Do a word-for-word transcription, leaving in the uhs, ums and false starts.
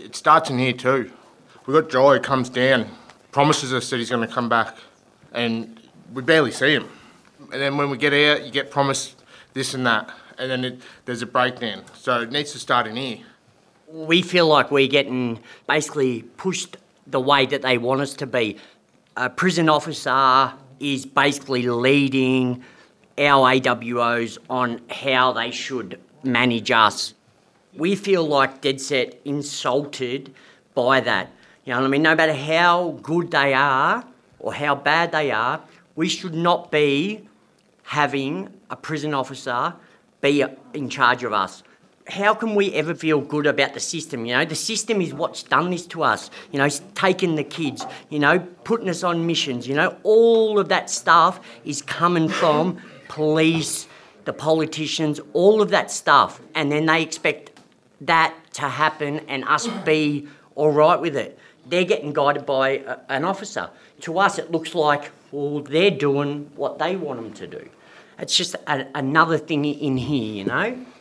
it starts in here too. We've got Joe who comes down, promises us that he's going to come back, and we barely see him. And then when we get out, you get promised this and that, and then it, there's a breakdown. So it needs to start in here. We feel like we're getting basically pushed the way that they want us to be. A prison officer is basically leading our A W Os on how they should manage us. We feel like dead set insulted by that. You know what I mean? No matter how good they are or how bad they are, we should not be having a prison officer be in charge of us. How can we ever feel good about the system? You know, the system is what's done this to us. You know, it's taking the kids, you know, putting us on missions, you know, all of that stuff is coming from police, the politicians, all of that stuff. And then they expect that to happen and us be all right with it. They're getting guided by a, an officer. To us, it looks like, well, they're doing what they want them to do. It's just a, another thing in here, you know.